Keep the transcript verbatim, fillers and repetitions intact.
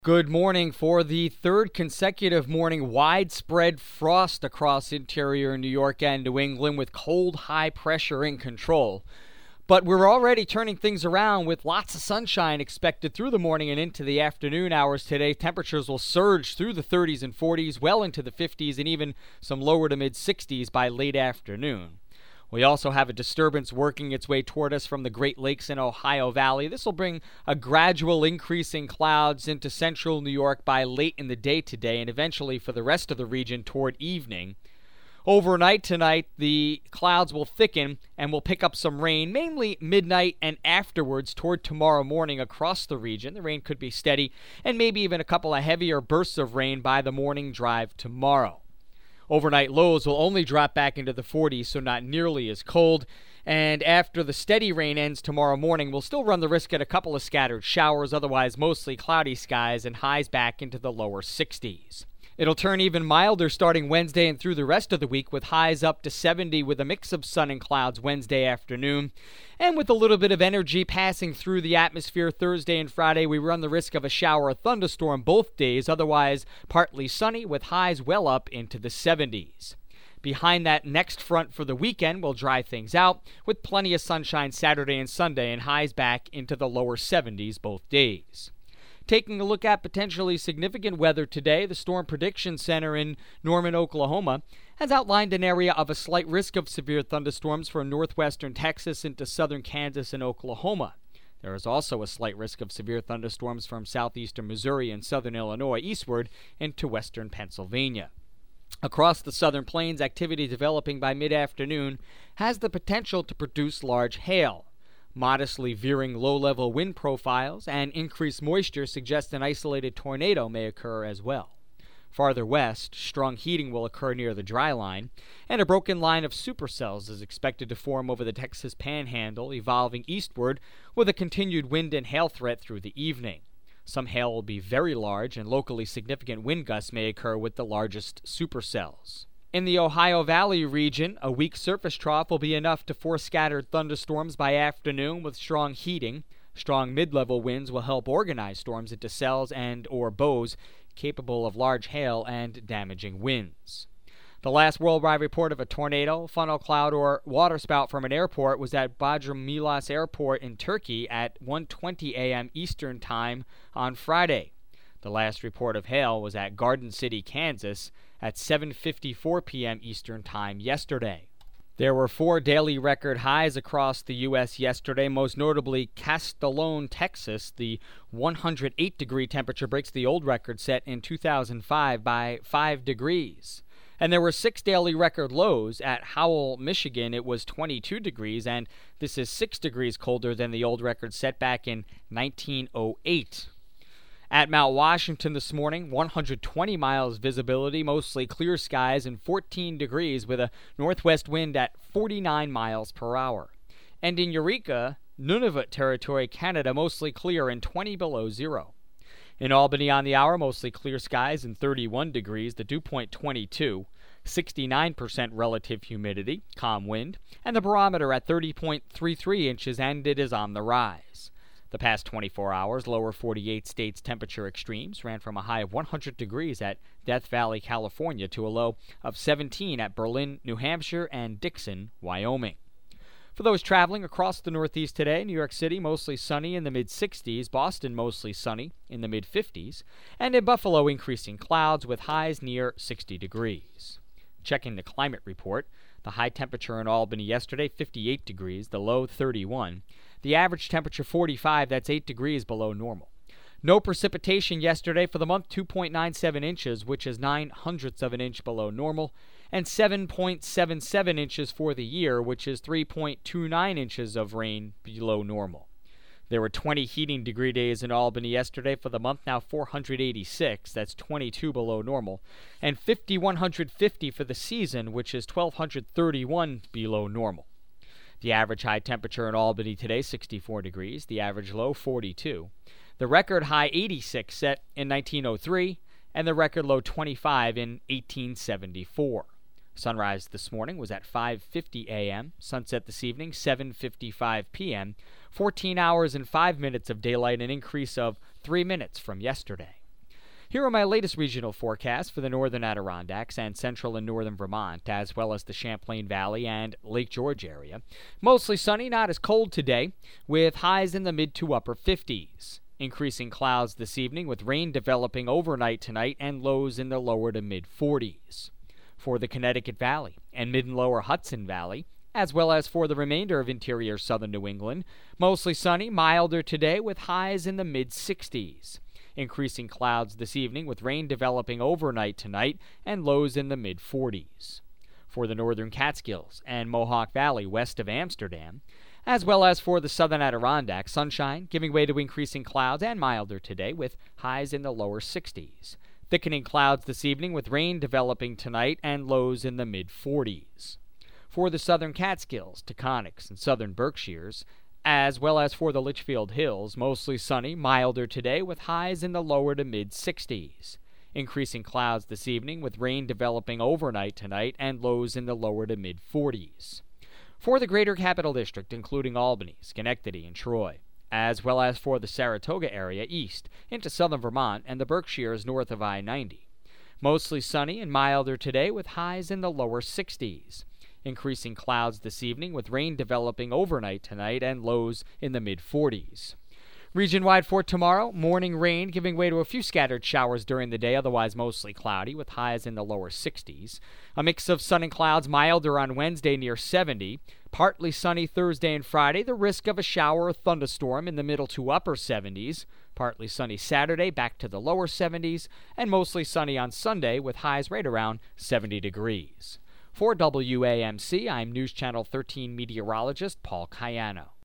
Good morning. For the third consecutive morning, widespread frost across interior New York and New England with cold high pressure in control. But we're already turning things around with lots of sunshine expected through the morning and into the afternoon hours today. Temperatures will surge through the thirties and forties, well into the fifties, and even some lower to mid sixties by late afternoon. We also have a disturbance working its way toward us from the Great Lakes and Ohio Valley. This will bring a gradual increase in clouds into central New York by late in the day today and eventually for the rest of the region toward evening. Overnight tonight, the clouds will thicken and will pick up some rain, mainly midnight and afterwards toward tomorrow morning across the region. The rain could be steady and maybe even a couple of heavier bursts of rain by the morning drive tomorrow. Overnight lows will only drop back into the forties, so not nearly as cold. And after the steady rain ends tomorrow morning, we'll still run the risk at a couple of scattered showers, otherwise mostly cloudy skies and highs back into the lower sixties. It'll turn even milder starting Wednesday and through the rest of the week with highs up to seventy with a mix of sun and clouds Wednesday afternoon. And with a little bit of energy passing through the atmosphere Thursday and Friday, we run the risk of a shower or thunderstorm both days, otherwise partly sunny with highs well up into the seventies. Behind that next front for the weekend will dry things out with plenty of sunshine Saturday and Sunday and highs back into the lower seventies both days. Taking a look at potentially significant weather today, the Storm Prediction Center in Norman, Oklahoma, has outlined an area of a slight risk of severe thunderstorms from northwestern Texas into southern Kansas and Oklahoma. There is also a slight risk of severe thunderstorms from southeastern Missouri and southern Illinois eastward into western Pennsylvania. Across the southern plains, activity developing by mid-afternoon has the potential to produce large hail. Modestly veering low-level wind profiles and increased moisture suggest an isolated tornado may occur as well. Farther west, strong heating will occur near the dry line, and a broken line of supercells is expected to form over the Texas Panhandle, evolving eastward with a continued wind and hail threat through the evening. Some hail will be very large, and locally significant wind gusts may occur with the largest supercells. In the Ohio Valley region, a weak surface trough will be enough to force scattered thunderstorms by afternoon with strong heating. Strong mid-level winds will help organize storms into cells and or bows capable of large hail and damaging winds. The last worldwide report of a tornado, funnel cloud, or waterspout from an airport was at Bodrum Airport in Turkey at one twenty a.m. Eastern Time on Friday. The last report of hail was at Garden City, Kansas, at seven fifty-four p.m. Eastern Time yesterday. There were four daily record highs across the U S yesterday, most notably Castellon, Texas. The one hundred eight degree temperature breaks the old record set in two thousand five by five degrees. And there were six daily record lows. At Howell, Michigan, it was twenty-two degrees, and this is six degrees colder than the old record set back in nineteen oh eight. At Mount Washington this morning, one hundred twenty miles visibility, mostly clear skies, and fourteen degrees with a northwest wind at forty-nine miles per hour. And in Eureka, Nunavut Territory, Canada, mostly clear and twenty below zero. In Albany on the hour, mostly clear skies and thirty-one degrees, the dew point twenty-two, sixty-nine percent relative humidity, calm wind, and the barometer at thirty point three three inches, and it is on the rise. The past twenty-four hours, lower forty-eight states temperature extremes ran from a high of one hundred degrees at Death Valley, California, to a low of seventeen at Berlin, New Hampshire, and Dixon, Wyoming. For those traveling across the Northeast today, New York City mostly sunny in the mid sixties, Boston mostly sunny in the mid fifties, and in Buffalo increasing clouds with highs near sixty degrees. Checking the climate report, the high temperature in Albany yesterday, fifty-eight degrees, the low thirty-one. The average temperature forty-five, that's eight degrees below normal. No precipitation yesterday for the month, two point nine seven inches, which is nine hundredths of an inch below normal, and seven point seven seven inches for the year, which is three point two nine inches of rain below normal. There were twenty heating degree days in Albany yesterday for the month, now four hundred eighty-six, that's twenty-two below normal, and five thousand one hundred fifty for the season, which is one thousand two hundred thirty-one below normal. The average high temperature in Albany today, sixty-four degrees. The average low, forty-two. The record high, eighty-six, set in nineteen oh three, and the record low, twenty-five, in eighteen seventy-four. Sunrise this morning was at five fifty a.m. Sunset this evening, seven fifty-five p.m. fourteen hours and five minutes of daylight, an increase of three minutes from yesterday. Here are my latest regional forecasts for the northern Adirondacks and central and northern Vermont, as well as the Champlain Valley and Lake George area. Mostly sunny, not as cold today, with highs in the mid to upper fifties. Increasing clouds this evening, with rain developing overnight tonight and lows in the lower to mid forties. For the Connecticut Valley and mid and lower Hudson Valley, as well as for the remainder of interior southern New England, mostly sunny, milder today with highs in the mid sixties. Increasing clouds this evening with rain developing overnight tonight and lows in the mid forties. For the northern Catskills and Mohawk Valley west of Amsterdam, as well as for the southern Adirondack, sunshine giving way to increasing clouds and milder today with highs in the lower sixties. Thickening clouds this evening with rain developing tonight and lows in the mid forties. For the southern Catskills, Taconics, and southern Berkshires, as well as for the Litchfield Hills, mostly sunny, milder today with highs in the lower to mid sixties. Increasing clouds this evening with rain developing overnight tonight and lows in the lower to mid forties. For the greater Capital District, including Albany, Schenectady, and Troy, as well as for the Saratoga area east into southern Vermont and the Berkshires north of I ninety. Mostly sunny and milder today with highs in the lower sixties. Increasing clouds this evening with rain developing overnight tonight and lows in the mid forties. Region-wide for tomorrow, morning rain giving way to a few scattered showers during the day, otherwise mostly cloudy with highs in the lower sixties. A mix of sun and clouds, milder on Wednesday near seventy. Partly sunny Thursday and Friday, the risk of a shower or thunderstorm in the middle to upper seventies. Partly sunny Saturday, back to the lower seventies. And mostly sunny on Sunday with highs right around seventy degrees. For W A M C, I'm News Channel thirteen meteorologist Paul Cayano.